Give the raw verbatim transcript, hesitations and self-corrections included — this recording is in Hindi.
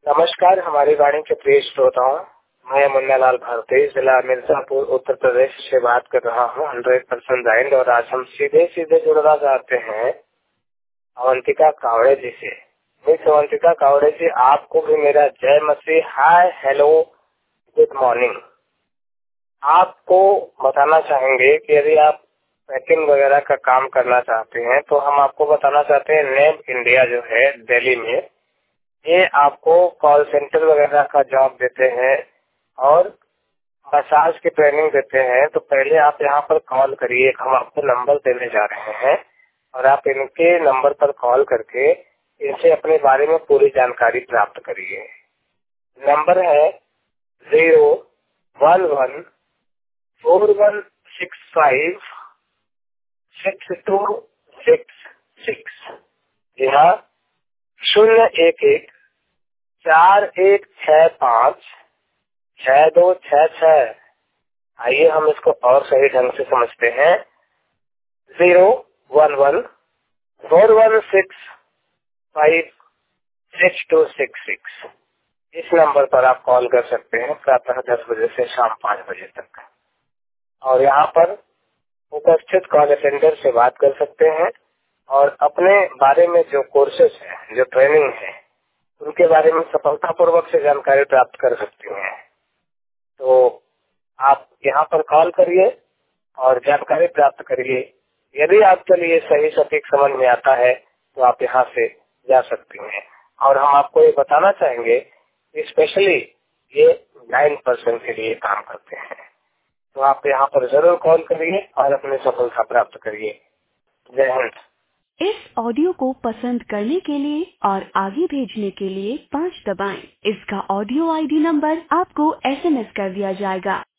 नमस्कार हमारी वाणी के प्रिय श्रोताओं, मैं मुन्नालाल भारती जिला मिर्जापुर उत्तर प्रदेश से बात कर रहा हूँ हंड्रेड परसेंट ब्लाइंड। और आज हम सीधे सीधे जुड़ना चाहते हैं अवंतिका कावड़े जी से। मिस अवंतिका कावड़े जी, आपको भी मेरा जय मसीह, हाय, हेलो, गुड मॉर्निंग। आपको बताना चाहेंगे कि यदि आप पैकिंग वगैरह का काम करना चाहते हैं तो हम आपको बताना चाहते हैं नेम इंडिया जो है दिल्ली में, ये आपको कॉल सेंटर वगैरह का जॉब देते हैं और मसाज की ट्रेनिंग देते हैं। तो पहले आप यहाँ पर कॉल करिए, हम आपको नंबर देने जा रहे हैं और आप इनके नंबर पर कॉल करके इनसे अपने बारे में पूरी जानकारी प्राप्त करिए। नंबर है zero one one four one six five six two six six. जी हाँ, शून्य एक एक चार एक छह पाँच छह दो छह छह। आइए हम इसको और सही ढंग से समझते हैं। Zero one one four one six five six two six six. इस नंबर पर आप कॉल कर सकते हैं प्रातः दस बजे से शाम पाँच बजे तक, और यहाँ पर उपस्थित कॉल अटेंडर से बात कर सकते हैं और अपने बारे में जो कोर्सेज है, जो ट्रेनिंग है, उनके बारे में सफलतापूर्वक से जानकारी प्राप्त कर सकती हैं। तो आप यहाँ पर कॉल करिए और जानकारी प्राप्त करिए। यदि आपके लिए सही सटीक समझ में आता है तो आप यहाँ से जा सकती हैं। और हम आपको ये बताना चाहेंगे स्पेशली ये नाइन परसेंट के लिए काम करते हैं। तो आप यहाँ पर जरूर कॉल करिए और अपनी सफलता प्राप्त करिए। जय हिंद। इस ऑडियो को पसंद करने के लिए और आगे भेजने के लिए पाँच दबाएं। इसका ऑडियो आईडी नंबर आपको एसएमएस कर दिया जाएगा।